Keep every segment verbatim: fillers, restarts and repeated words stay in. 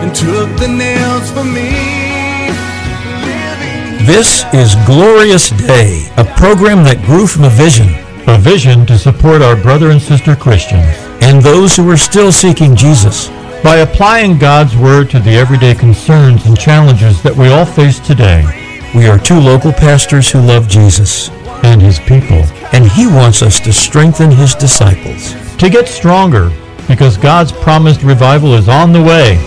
and took the nails for me. This is Glorious Day, a program that grew from a vision. A vision to support our brother and sister Christians. And those who are still seeking Jesus. By applying God's Word to the everyday concerns and challenges that we all face today. We are two local pastors who love Jesus. And His people. And He wants us to strengthen His disciples. To get stronger, because God's promised revival is on the way.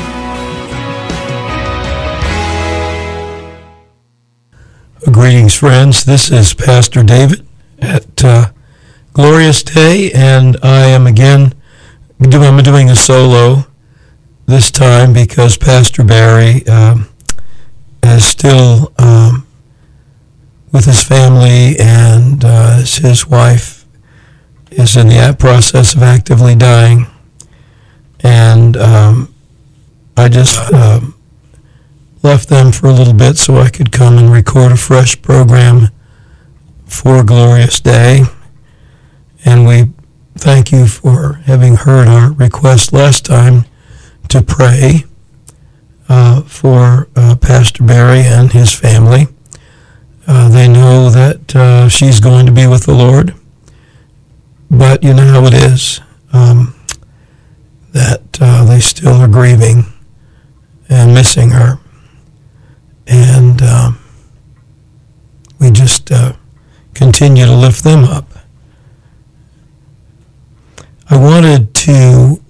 Greetings, friends. This is Pastor David at uh, Glorious Day, and I am again doing, I'm doing a solo this time because Pastor Barry um, is still um, with his family, and uh, his wife is in the process of actively dying, and um, I just um, left them for a little bit so I could come and record a fresh program for Glorious Day. And we thank you for having heard our request last time to pray uh, for uh, Pastor Barry and his family. Uh, they know that uh, she's going to be with the Lord, but you know how it is, um, that uh, they still are grieving and missing her. And um, we just uh, continue to lift them up. I wanted to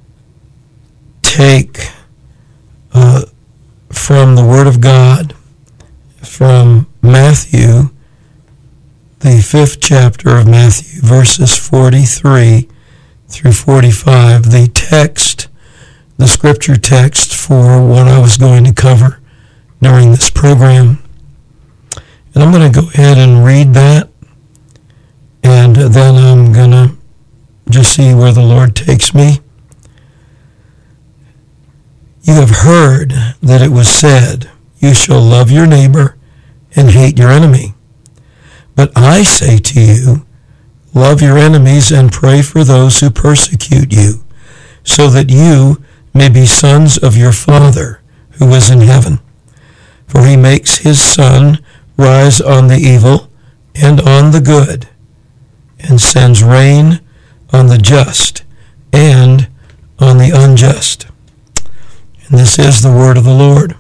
take uh, from the Word of God, from Matthew, the fifth chapter of Matthew, verses forty-three through forty-five, the text, the scripture text for what I was going to cover during this program. And I'm going to go ahead and read that, and then I'm going to just see where the Lord takes me. You have heard that it was said, you shall love your neighbor and hate your enemy. But I say to you, love your enemies and pray for those who persecute you, so that you may be sons of your Father who is in heaven. For he makes his sun rise on the evil and on the good, and sends rain on the just and on the unjust. And this is the word of the Lord.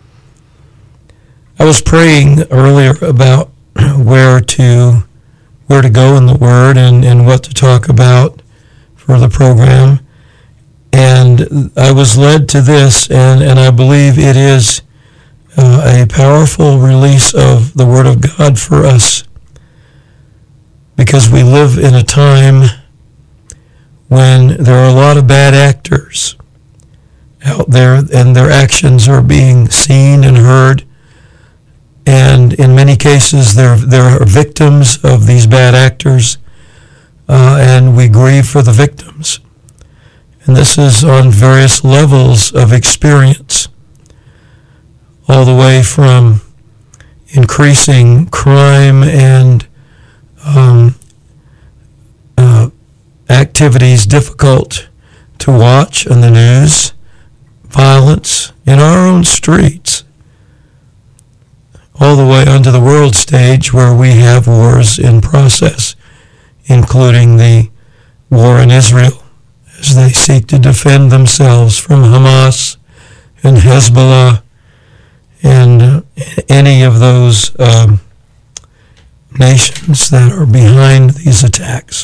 I was praying earlier about where to where to go in the Word and, and what to talk about for the program. And I was led to this, and, and I believe it is uh, a powerful release of the Word of God for us, because we live in a time when there are a lot of bad actors out there, and their actions are being seen and heard. And in many cases, there there are victims of these bad actors, uh, and we grieve for the victims. And this is on various levels of experience, all the way from increasing crime and um, uh, activities difficult to watch on the news, violence in our own streets, all the way onto the world stage where we have wars in process, including the war in Israel, as they seek to defend themselves from Hamas and Hezbollah and uh, any of those um, nations that are behind these attacks.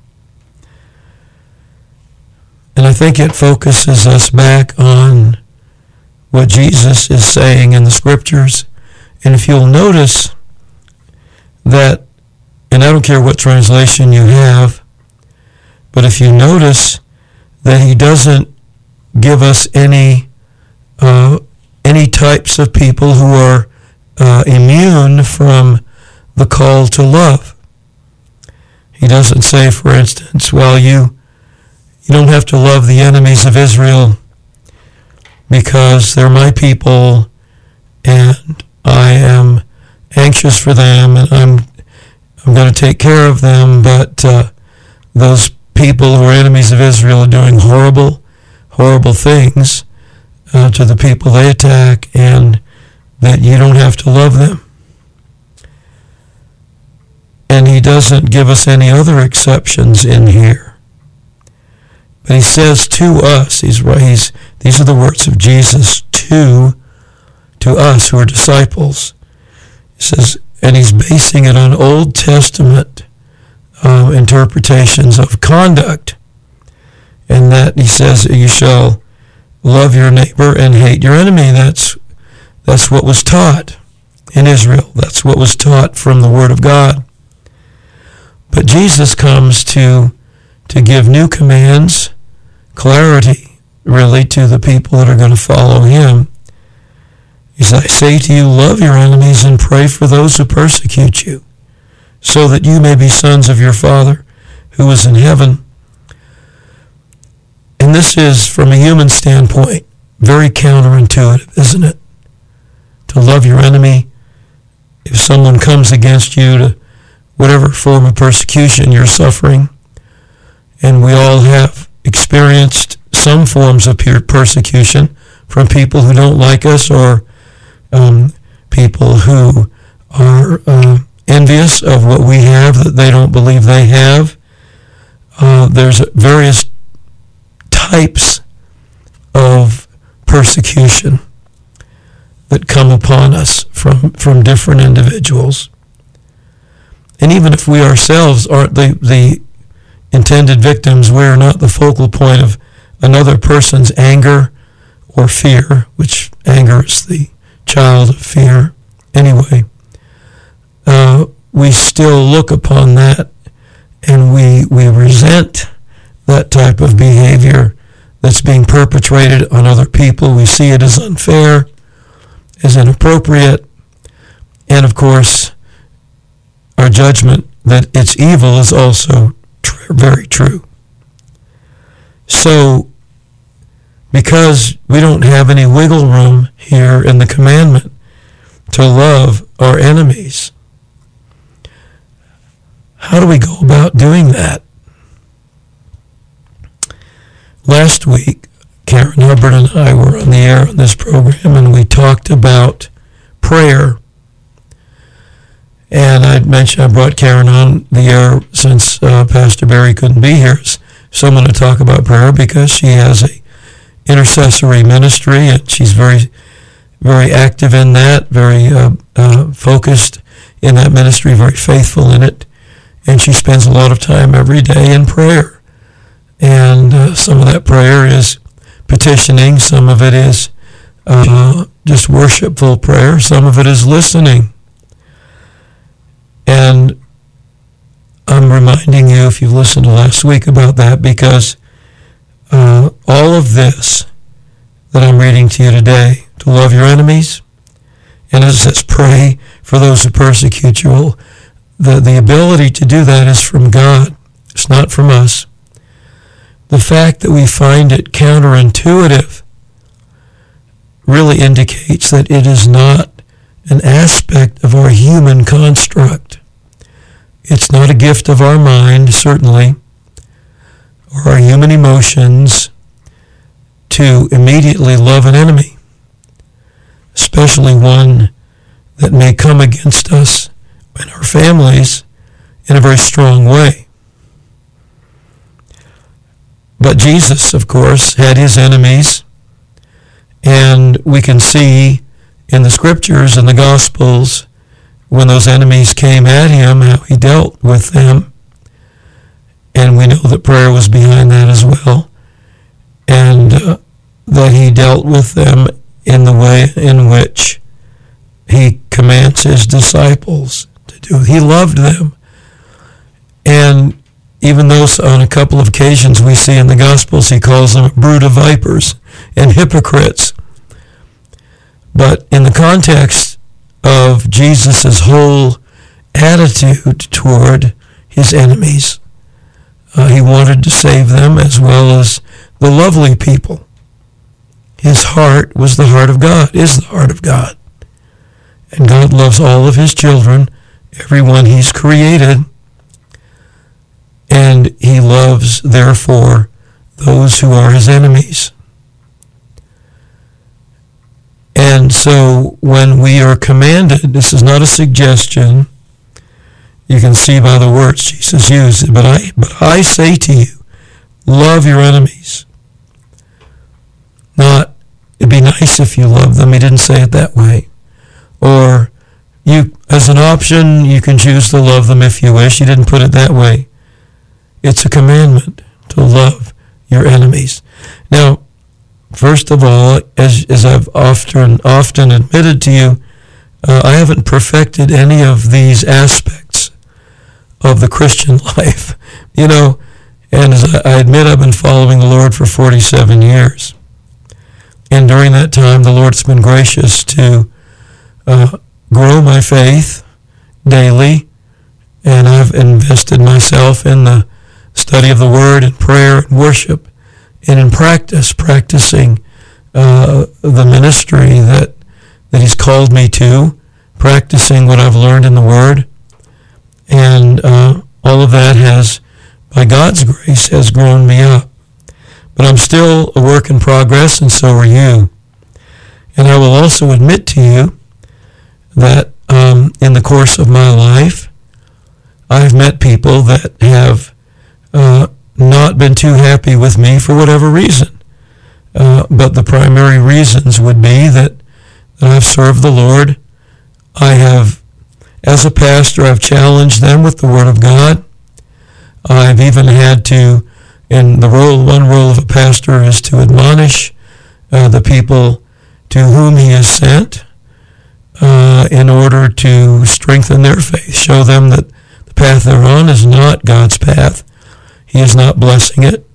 And I think it focuses us back on what Jesus is saying in the scriptures. And if you'll notice that, and I don't care what translation you have, but if you notice that he doesn't give us any uh, any types of people who are uh, immune from the call to love. He doesn't say, for instance, well, you you don't have to love the enemies of Israel because they're my people, and I am anxious for them, and I'm I'm going to take care of them, but uh, those people who are enemies of Israel are doing horrible, horrible things uh, to the people they attack, and that you don't have to love them. And he doesn't give us any other exceptions in here. But he says to us, he's, he's, these are the words of Jesus to, to us who are disciples. He says, and he's basing it on Old Testament uh, interpretations of conduct. And that he says, you shall love your neighbor and hate your enemy. That's, that's what was taught in Israel. That's what was taught from the Word of God. But Jesus comes to, to give new commands, clarity, really, to the people that are going to follow him. He says, I say to you, love your enemies and pray for those who persecute you, so that you may be sons of your Father who is in heaven. And this is, from a human standpoint, very counterintuitive, isn't it? To love your enemy. If someone comes against you, to whatever form of persecution you're suffering, and we all have experienced some forms of persecution from people who don't like us, or um, people who are uh, envious of what we have that they don't believe they have. Uh, there's various types of persecution that come upon us from, from different individuals. And even if we ourselves aren't the, the intended victims, we're not the focal point of another person's anger or fear, which anger is the child of fear anyway. Uh, we still look upon that, and we, we resent that type of behavior that's being perpetrated on other people. We see it as unfair, as inappropriate, and of course, our judgment that it's evil is also tr- very true. So, because we don't have any wiggle room here in the commandment to love our enemies, how do we go about doing that? Last week, Karen Hubbard and I were on the air on this program, and we talked about prayer. And I mentioned I brought Karen on the air since uh, Pastor Barry couldn't be here, as someone to talk about prayer, because she has a intercessory ministry, and she's very, very active in that, very uh, uh, focused in that ministry, very faithful in it, and she spends a lot of time every day in prayer. And uh, some of that prayer is petitioning, some of it is uh, just worshipful prayer, some of it is listening. And I'm reminding you, if you've listened to last week, about that, because uh, all of this that I'm reading to you today, to love your enemies, and as it says, pray for those who persecute you, the, the ability to do that is from God. It's not from us. The fact that we find it counterintuitive really indicates that it is not an aspect of our human construct. It's not a gift of our mind, certainly, or our human emotions, to immediately love an enemy, especially one that may come against us and our families in a very strong way. But Jesus, of course, had his enemies, and we can see in the scriptures and the Gospels, when those enemies came at him, how he dealt with them. And we know that prayer was behind that as well, and uh, that he dealt with them in the way in which he commands his disciples to do. He loved them. And even though on a couple of occasions we see in the Gospels he calls them a brood of vipers and hypocrites. But in the context of Jesus' whole attitude toward his enemies, uh, he wanted to save them as well as the lovely people. His heart was the heart of God, is the heart of God. And God loves all of his children, everyone he's created, and he loves, therefore, those who are his enemies. And so when we are commanded, this is not a suggestion. You can see by the words Jesus used, but I, but I say to you, love your enemies. Not, it'd be nice if you love them. He didn't say it that way. Or, you, as an option, you can choose to love them if you wish. He didn't put it that way. It's a commandment to love your enemies. Now, first of all, as, as I've often, often admitted to you, uh, I haven't perfected any of these aspects of the Christian life. You know, and as I admit, I've been following the Lord for forty-seven years. And during that time, the Lord's been gracious to uh, grow my faith daily, and I've invested myself in the study of the Word and prayer and worship, and in practice, practicing uh, the ministry that that He's called me to, practicing what I've learned in the Word, and uh, all of that has, by God's grace, has grown me up. But I'm still a work in progress, and so are you. And I will also admit to you that um, in the course of my life, I've met people that have uh, not been too happy with me for whatever reason. Uh, but the primary reasons would be that, that I've served the Lord. I have, as a pastor, I've challenged them with the Word of God. I've even had to, and the role, one role of a pastor is to admonish uh, the people to whom he is sent uh, in order to strengthen their faith, show them that the path they're on is not God's path. He is not blessing it.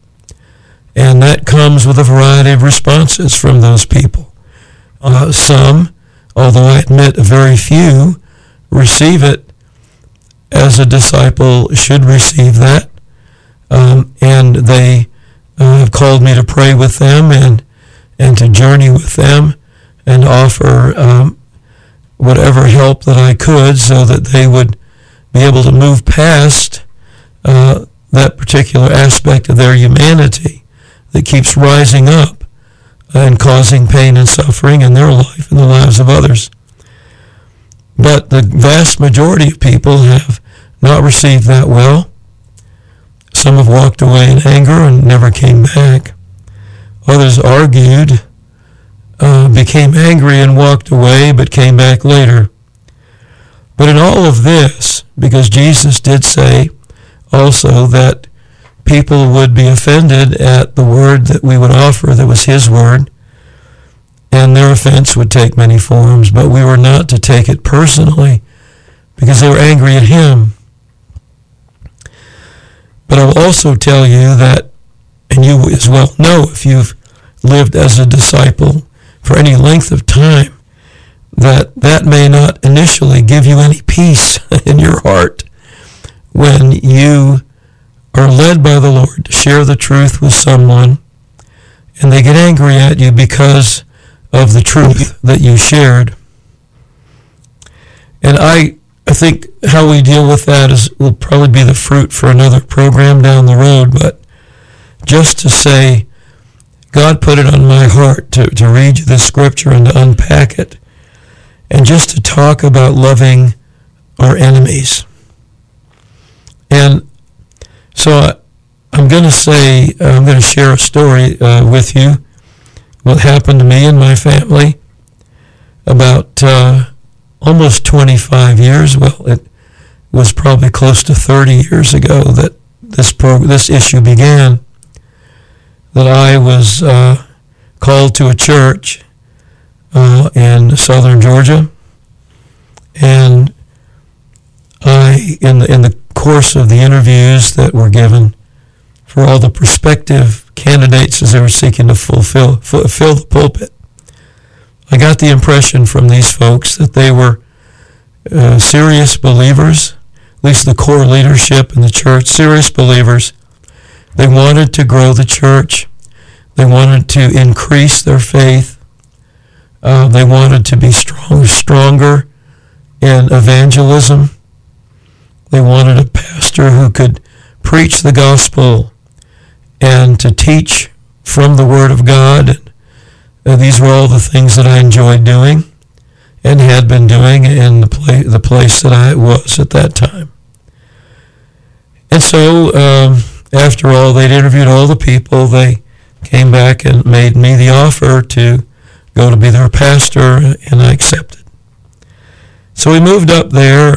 And that comes with a variety of responses from those people. Uh, some, although I admit very few, receive it as a disciple should receive that. Um, and they uh, have called me to pray with them and and to journey with them and offer um, whatever help that I could so that they would be able to move past uh, that particular aspect of their humanity that keeps rising up and causing pain and suffering in their life and the lives of others. But the vast majority of people have not received that well. Some have walked away in anger and never came back. Others argued, uh, became angry and walked away, but came back later. But in all of this, because Jesus did say also that people would be offended at the word that we would offer that was His word, and their offense would take many forms, but we were not to take it personally because they were angry at Him. But I will also tell you that, and you as well know if you've lived as a disciple for any length of time, that that may not initially give you any peace in your heart when you are led by the Lord to share the truth with someone, and they get angry at you because of the truth that you shared. And I I think how we deal with that is will probably be the fruit for another program down the road, but just to say, God put it on my heart to, to read you this scripture and to unpack it, and just to talk about loving our enemies. And so I, I'm going to say, uh, I'm going to share a story uh, with you, what happened to me and my family about uh, almost twenty-five years, well, it was probably close to thirty years ago that this pro- this issue began, that I was uh, called to a church uh, in southern Georgia, and I, in the, in the course of the interviews that were given for all the prospective candidates as they were seeking to fulfill, fill the pulpit, I got the impression from these folks that they were uh, serious believers, at least the core leadership in the church, serious believers. They wanted to grow the church. They wanted to increase their faith. Uh, they wanted to be strong, stronger in evangelism. They wanted a pastor who could preach the gospel and to teach from the Word of God, and Uh, these were all the things that I enjoyed doing and had been doing in the, pla- the place that I was at that time. And so, um, after all, they'd interviewed all the people. They came back and made me the offer to go to be their pastor, and I accepted. So we moved up there.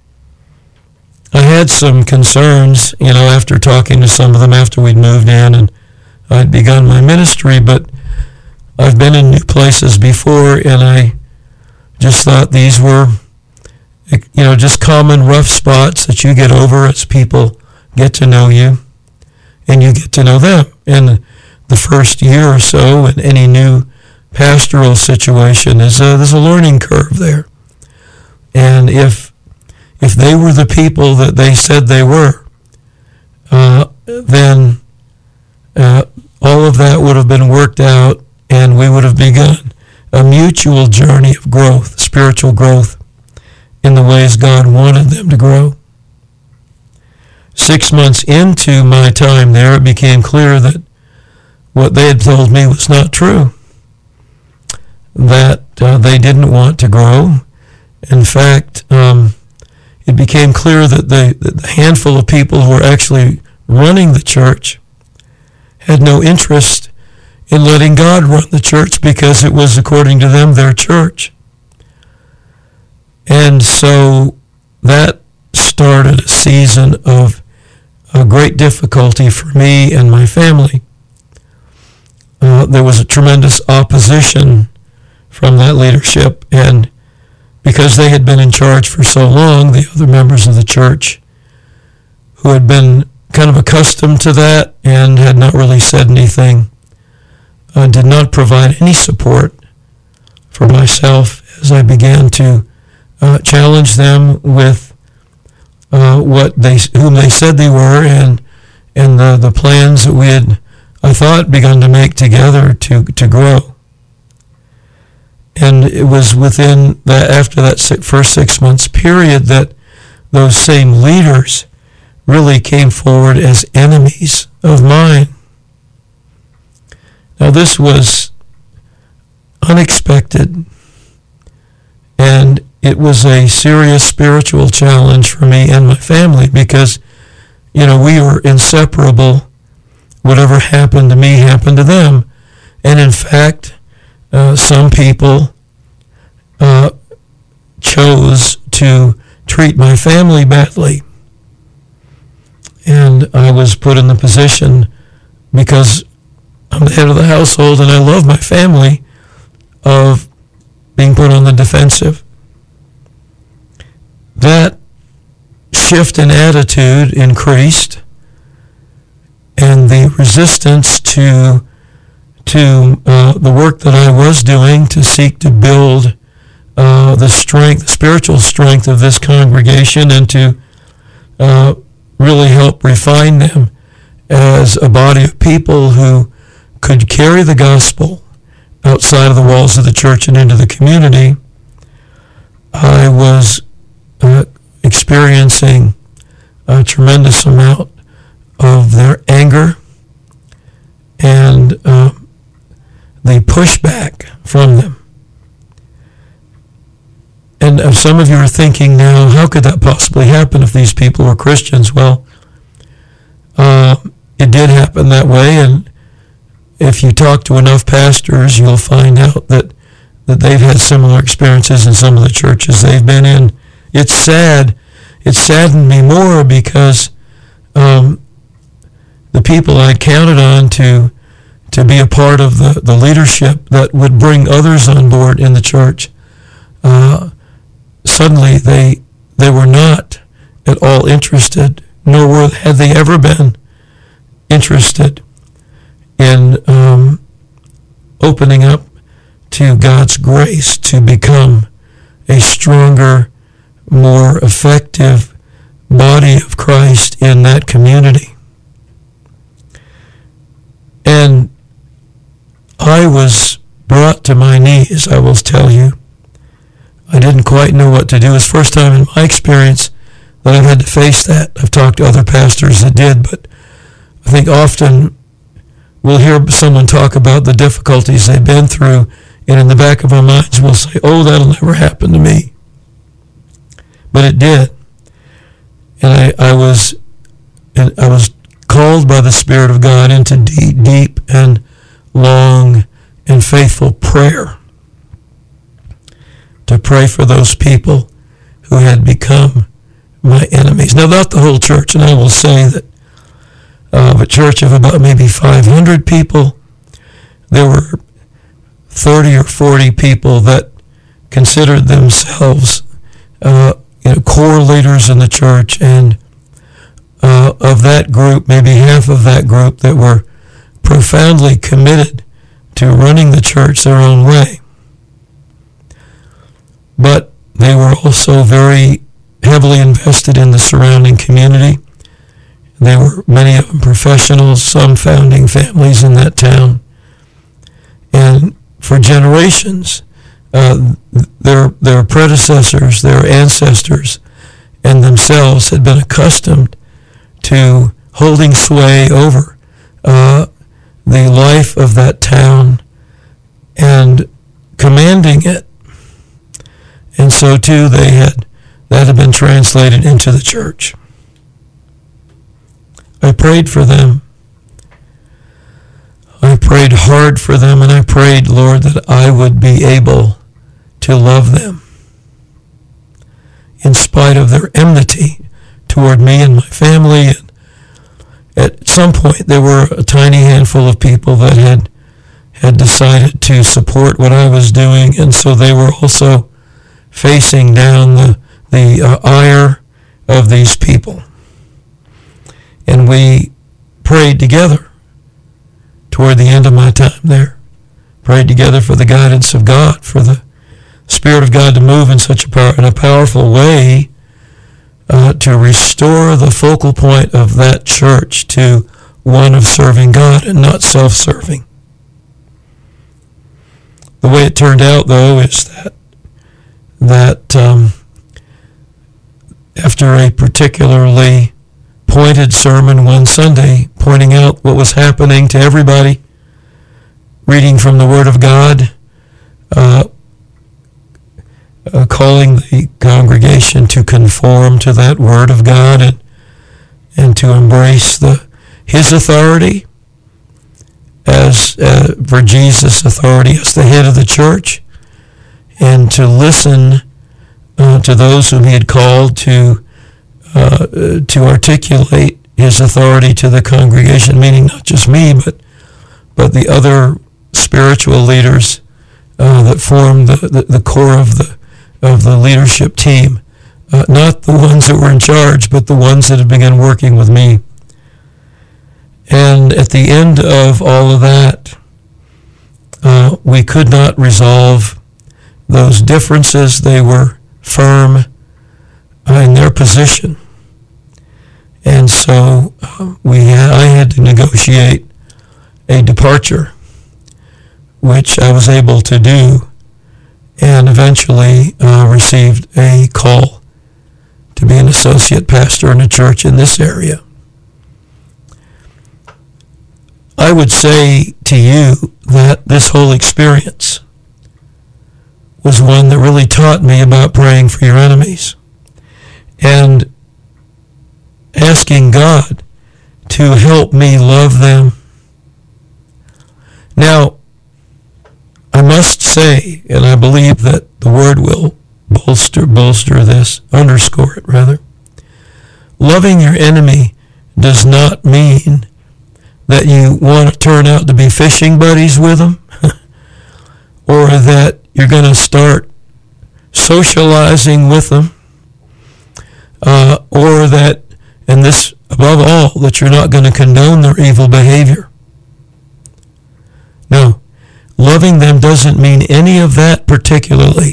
I had some concerns, you know, after talking to some of them after we'd moved in and I'd begun my ministry, but I've been in new places before, and I just thought these were, you know, just common rough spots that you get over as people get to know you and you get to know them. And the first year or so in any new pastoral situation is a, there's a learning curve there. And if if they were the people that they said they were, uh, then uh, all of that would have been worked out, and we would have begun a mutual journey of growth, spiritual growth, in the ways God wanted them to grow. Six months into my time there, it became clear that what they had told me was not true, that uh, they didn't want to grow. In fact, um, it became clear that the, that the handful of people who were actually running the church had no interest in letting God run the church because it was, according to them, their church. And so that started a season of a great difficulty for me and my family. Uh, there was a tremendous opposition from that leadership, and because they had been in charge for so long, the other members of the church who had been kind of accustomed to that and had not really said anything, uh, did not provide any support for myself as I began to uh, challenge them with uh, what they, whom they said they were, and and the, the plans that we had, I thought, begun to make together to to grow. And it was within that, after that first six months period, that those same leaders really came forward as enemies of mine. Now, this was unexpected, and it was a serious spiritual challenge for me and my family because, you know, we were inseparable. Whatever happened to me happened to them. And in fact, Uh, some people uh, chose to treat my family badly. And I was put in the position, because I'm the head of the household and I love my family, of being put on the defensive. That shift in attitude increased, and the resistance to to uh, the work that I was doing to seek to build uh, the strength, the spiritual strength of this congregation, and to uh, really help refine them as a body of people who could carry the gospel outside of the walls of the church and into the community. I was uh, experiencing a tremendous amount of their anger and uh, the pushback from them. And uh, some of you are thinking now, how could that possibly happen if these people were Christians? Well, uh, it did happen that way, and if you talk to enough pastors, you'll find out that, that they've had similar experiences in some of the churches they've been in. It's sad. It saddened me more because um, the people I counted on to to be a part of the, the leadership that would bring others on board in the church, uh, suddenly they they were not at all interested, nor were, had they ever been interested in um, opening up to God's grace to become a stronger, more effective body of Christ in that community. And I was brought to my knees, I will tell you. I didn't quite know what to do. It's the first time in my experience that I've had to face that. I've talked to other pastors that did, but I think often we'll hear someone talk about the difficulties they've been through, and in the back of our minds we'll say, oh, that'll never happen to me. But it did. And I, I was and I was called by the Spirit of God into deep, deep and long and faithful prayer to pray for those people who had become my enemies. Now, not the whole church, and I will say that uh, of a church of about maybe five hundred people, there were thirty or forty people that considered themselves uh, you know, core leaders in the church, and uh, of that group, maybe half of that group that were profoundly committed to running the church their own way. But they were also very heavily invested in the surrounding community. They were, many of them, professionals, some founding families in that town. And for generations, uh, their their predecessors, their ancestors, and themselves had been accustomed to holding sway over uh, the life of that town and commanding it. And so, too, they had that had been translated into the church. I prayed for them. I prayed hard for them, and I prayed, Lord, that I would be able to love them in spite of their enmity toward me and my family. And at some point, there were a tiny handful of people that had had decided to support what I was doing, and so they were also facing down the, the uh, ire of these people. And we prayed together toward the end of my time there. Prayed together for the guidance of God, for the Spirit of God to move in such a power, in a powerful way uh, to restore the focal point of that church to one of serving God and not self-serving. The way it turned out, though, is that that um, after a particularly pointed sermon one Sunday, pointing out what was happening to everybody, reading from the Word of God, uh, uh, calling the congregation to conform to that Word of God and and to embrace the His authority as uh, for Jesus' authority as the head of the church, and to listen uh, to those whom He had called to uh, to articulate His authority to the congregation, meaning not just me, but but the other spiritual leaders uh, that formed the, the, the core of the of the leadership team, uh, not the ones that were in charge, but the ones that had begun working with me. And at the end of all of that, uh, we could not resolve those differences. They were firm uh, in their position. And so uh, we had, I had to negotiate a departure, which I was able to do, and eventually uh, received a call to be an associate pastor in a church in this area. I would say to you that this whole experience was one that really taught me about praying for your enemies and asking God to help me love them. Now, I must say, and I believe that the Word will bolster, bolster this, underscore it rather, loving your enemy does not mean that you want to turn out to be fishing buddies with them, or that you're going to start socializing with them, uh, or that, and this above all, that you're not going to condone their evil behavior. No, loving them doesn't mean any of that particularly,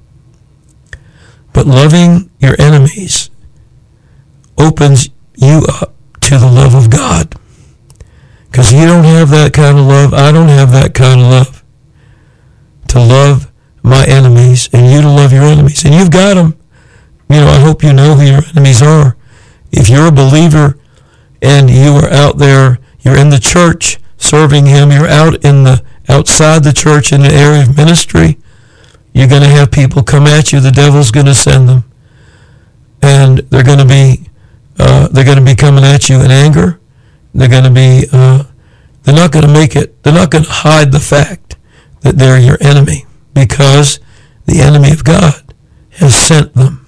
but loving your enemies opens you up to the love of God. Because you don't have that kind of love, I don't have that kind of love. To love my enemies and you to love your enemies. And you've got them. You know, I hope you know who your enemies are. If you're a believer and you are out there, you're in the church, serving him, you're out in the outside the church in the area of ministry, you're going to have people come at you. The devil's going to send them, and they're going to be uh, they're going to be coming at you in anger. They're going to be uh, they're not going to make it. They're not going to hide the fact that they're your enemy, because the enemy of God has sent them.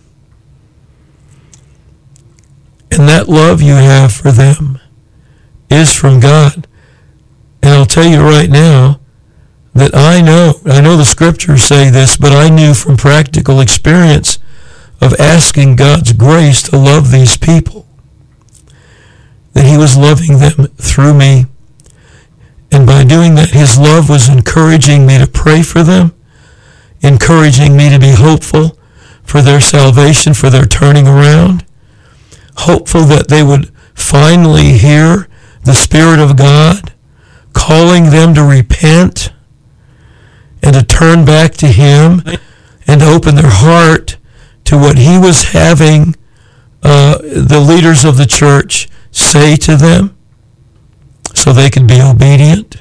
And that love you have for them is from God. And I'll tell you right now that I know, I know the scriptures say this, but I knew from practical experience of asking God's grace to love these people, that he was loving them through me. And by doing that, his love was encouraging me to pray for them, encouraging me to be hopeful for their salvation, for their turning around, hopeful that they would finally hear the Spirit of God calling them to repent and to turn back to him and to open their heart to what he was having uh, the leaders of the church say to them so they could be obedient.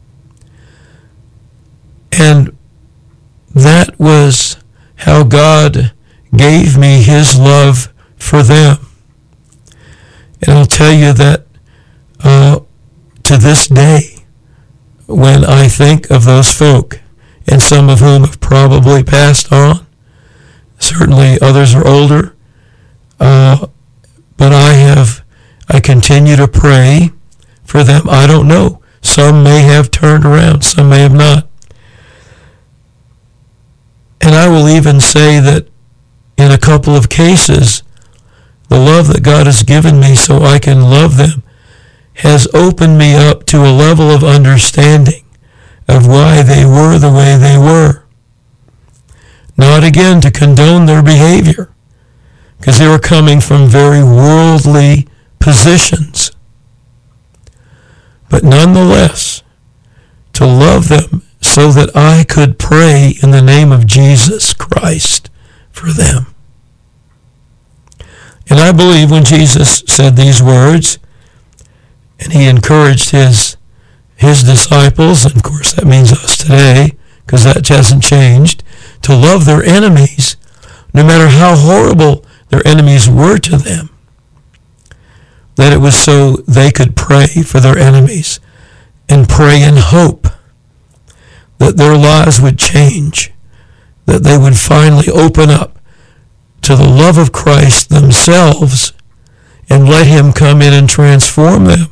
And that was how God gave me his love for them. And I'll tell you that uh, to this day, when I think of those folk, and some of whom have probably passed on, certainly others are older, uh, but I have, I continue to pray for them. I don't know. Some may have turned around, some may have not. And I will even say that in a couple of cases, the love that God has given me so I can love them has opened me up to a level of understanding of why they were the way they were. Not again to condone their behavior, because they were coming from very worldly positions. But nonetheless, to love them so that I could pray in the name of Jesus Christ for them. And I believe when Jesus said these words, and he encouraged his his disciples, and of course that means us today, because that hasn't changed, to love their enemies, no matter how horrible their enemies were to them, that it was so they could pray for their enemies and pray in hope that their lives would change, that they would finally open up to the love of Christ themselves and let him come in and transform them.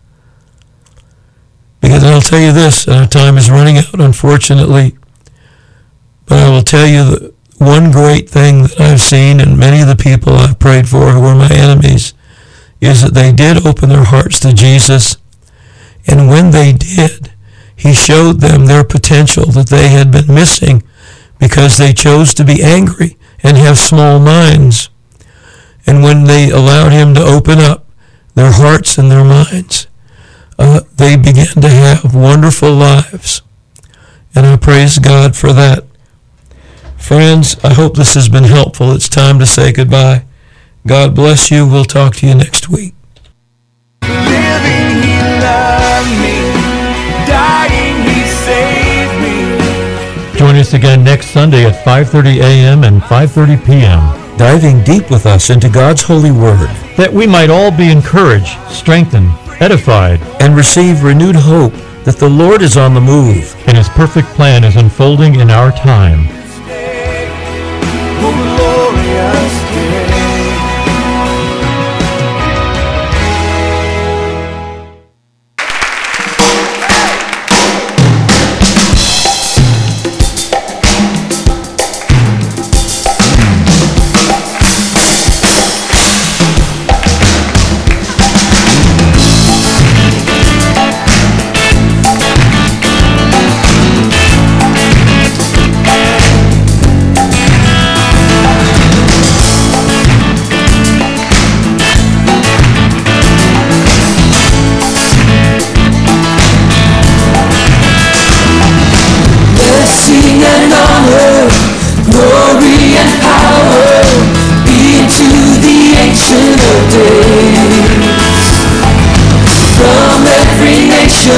Because I'll tell you this, and our time is running out, unfortunately, but I will tell you that one great thing that I've seen in many of the people I've prayed for who were my enemies is that they did open their hearts to Jesus, and when they did, he showed them their potential that they had been missing because they chose to be angry and have small minds. And when they allowed him to open up their hearts and their minds, uh, they began to have wonderful lives. And I praise God for that. Friends, I hope this has been helpful. It's time to say goodbye. God bless you. We'll talk to you next week. Living, he loved me. Dying, he saved me. Join us again next Sunday at five thirty a.m. and five thirty p.m. Diving deep with us into God's holy word, that we might all be encouraged, strengthened, edified, and receive renewed hope that the Lord is on the move, and his perfect plan is unfolding in our time.